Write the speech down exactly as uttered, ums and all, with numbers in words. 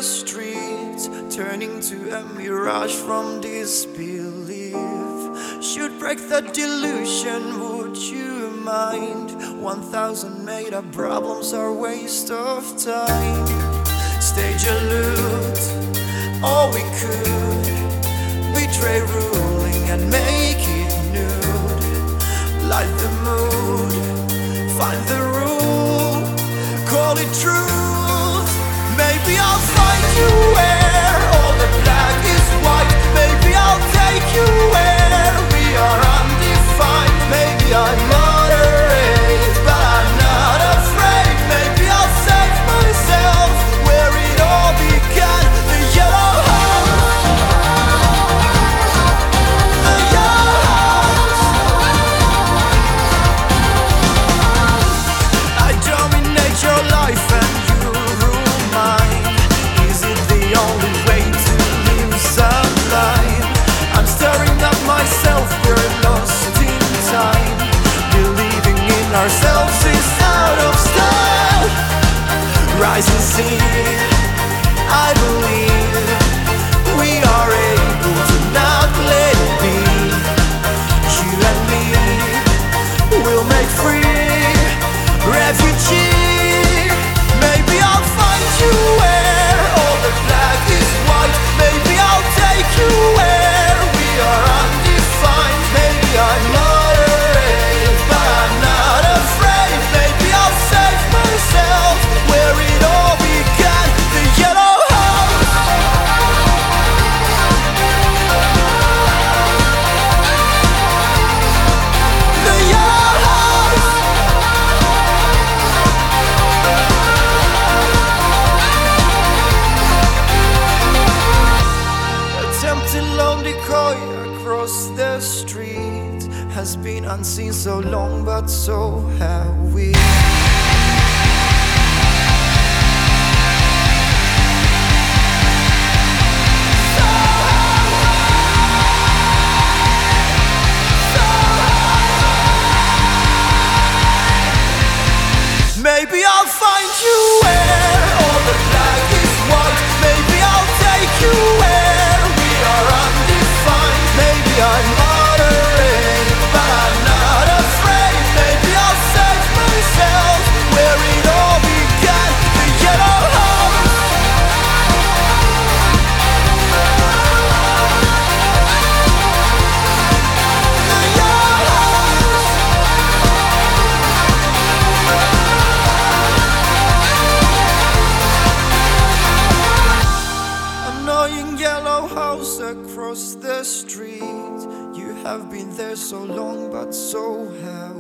streets, turning to a mirage from disbelief. Should break the delusion, would you mind? One thousand made up problems are waste of time. Stage alert, all we could, betray ruling and make it nude. Light the mood, find the rule, call it truth. Maybe I'll find you where all the black is white. Maybe I'll take you where we are undefined. Maybe I'm moderate, but I'm not afraid. Maybe I'll save myself where it all began. The yellow house, the yellow house. I dominate your life and you rule mine. Is it the only way to live some life? I'm stirring up myself, we're lost in time. Believing in ourselves is out of style. Rise and see, I believe we are able to not let it be. You and me will make free refugee. Maybe I'll find you where all the black is white. Maybe I'll take you where we are undefined. Maybe I'm moderate, but I'm not afraid. Maybe I'll save myself where it all began. The yellow house, the yellow house. Attempting lone decoy across the street has been unseen so long, but so have we. Maybe I'll find you where all the black is white. Maybe I'll take you where we are undefined. Maybe I'm moderate, but I'm not afraid. Maybe I'll save myself where it all began. The yellow house, the yellow house. Annoying yellow house across the street. You have been there so long, but so have